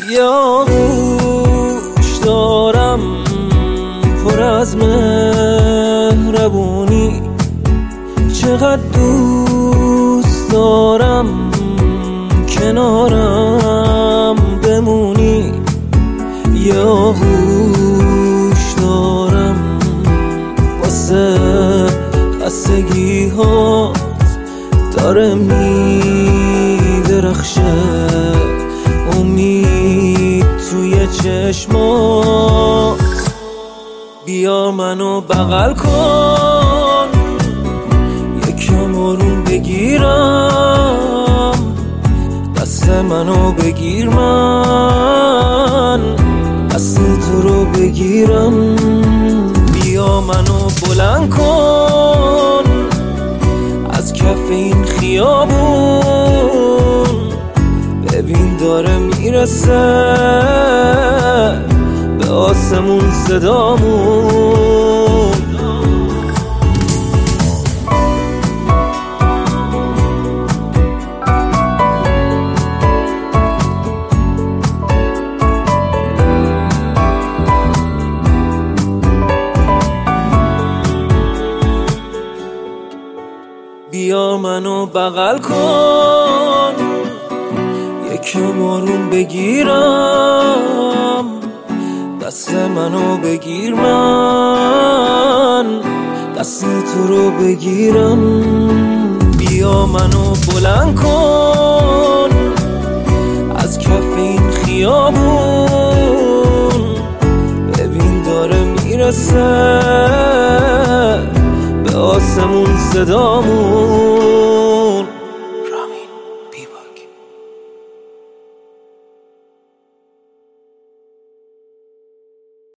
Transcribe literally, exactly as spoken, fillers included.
یا گوش دارم پر از مهربونی، چقدر دوست دارم کنارم بمونی. یا گوش دارم واسه خستگی هات داره میدرخشه امید توی چشمات. بیا منو بغل کن یکم آروم بگیرم، دست منو بگیر من دست تو رو بگیرم. بیا منو بلند کن از کف این خیابون، ببین داره میرسه به آسمون صدامون. بیا منو بغل کن یکم آروم بگیرم، دست منو بگیر من دست تو رو بگیرم. بیا منو بلند کن از کف این خیابون، ببین داره میرسه به آسمون صدامون.